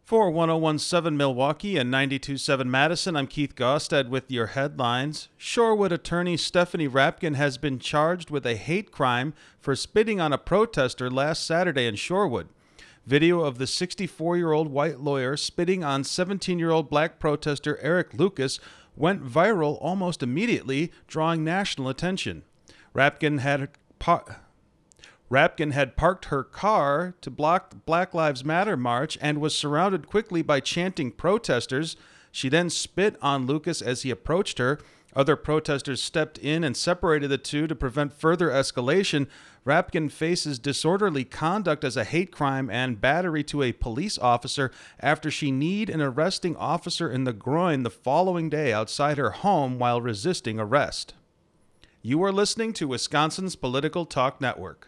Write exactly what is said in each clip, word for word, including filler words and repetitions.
For ten seventeen Milwaukee and ninety-two point seven Madison, I'm Keith Gostad with your headlines. Shorewood attorney Stephanie Rapkin has been charged with a hate crime for spitting on a protester last Saturday in Shorewood. Video of the sixty-four-year-old white lawyer spitting on seventeen-year-old black protester Eric Lucas went viral almost immediately, drawing national attention. Rapkin had... Pa- Rapkin had parked her car to block the Black Lives Matter march and was surrounded quickly by chanting protesters. She then spit on Lucas as he approached her. Other protesters stepped in and separated the two to prevent further escalation. Rapkin faces disorderly conduct as a hate crime and battery to a police officer after she kneed an arresting officer in the groin the following day outside her home while resisting arrest. You are listening to Wisconsin's Political Talk Network.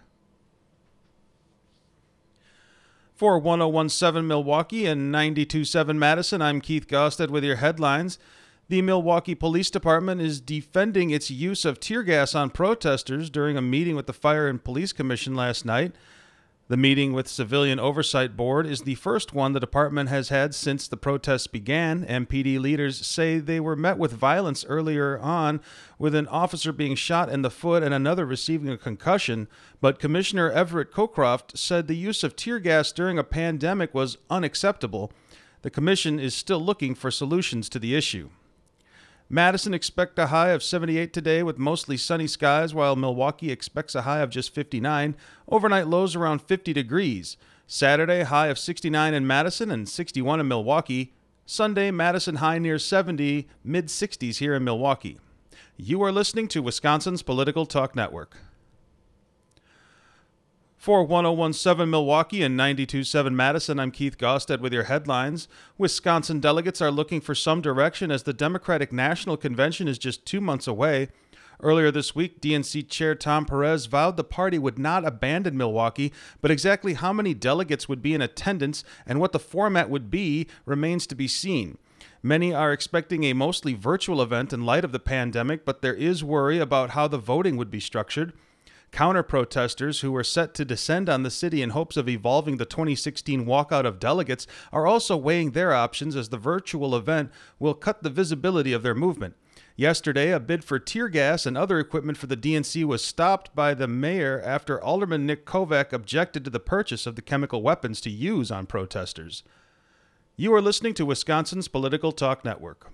For ten seventeen Milwaukee and ninety-two point seven Madison, I'm Keith Gostad with your headlines. The Milwaukee Police Department is defending its use of tear gas on protesters during a meeting with the Fire and Police Commission last night. The meeting with Civilian Oversight Board is the first one the department has had since the protests began. M P D leaders say they were met with violence earlier on, with an officer being shot in the foot and another receiving a concussion. But Commissioner Everett Cockcroft said the use of tear gas during a pandemic was unacceptable. The commission is still looking for solutions to the issue. Madison expects a high of seventy-eight today with mostly sunny skies, while Milwaukee expects a high of just fifty-nine. Overnight lows around fifty degrees. Saturday, high of sixty-nine in Madison and sixty-one in Milwaukee. Sunday, Madison high near seventy, mid-sixties here in Milwaukee. You are listening to Wisconsin's Political Talk Network. For ten seventeen Milwaukee and ninety-two point seven Madison, I'm Keith Gostad with your headlines. Wisconsin delegates are looking for some direction as the Democratic National Convention is just two months away. Earlier this week, D N C Chair Tom Perez vowed the party would not abandon Milwaukee, but exactly how many delegates would be in attendance and what the format would be remains to be seen. Many are expecting a mostly virtual event in light of the pandemic, but there is worry about how the voting would be structured. Counter-protesters who were set to descend on the city in hopes of evolving the twenty sixteen walkout of delegates are also weighing their options, as the virtual event will cut the visibility of their movement. Yesterday, a bid for tear gas and other equipment for the D N C was stopped by the mayor after Alderman Nick Kovac objected to the purchase of the chemical weapons to use on protesters. You are listening to Wisconsin's Political Talk Network.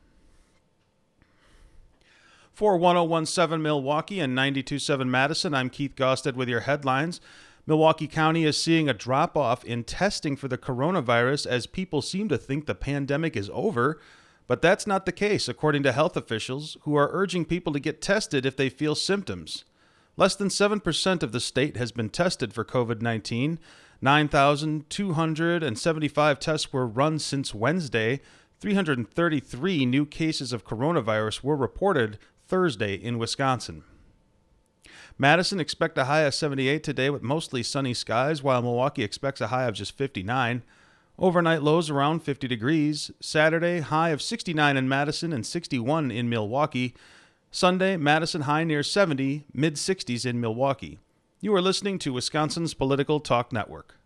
For ten seventeen Milwaukee and ninety-two point seven Madison, I'm Keith Gostad with your headlines. Milwaukee County is seeing a drop-off in testing for the coronavirus as people seem to think the pandemic is over. But that's not the case, according to health officials, who are urging people to get tested if they feel symptoms. Less than seven percent of the state has been tested for covid nineteen. nine thousand two hundred seventy-five tests were run since Wednesday. three hundred thirty-three new cases of coronavirus were reported Thursday in Wisconsin. Madison expects a high of seventy-eight today with mostly sunny skies, while Milwaukee expects a high of just fifty-nine. Overnight lows around fifty degrees. Saturday, high of sixty-nine in Madison and sixty-one in Milwaukee. Sunday, Madison high near seventy, mid-sixties in Milwaukee. You are listening to Wisconsin's Political Talk Network.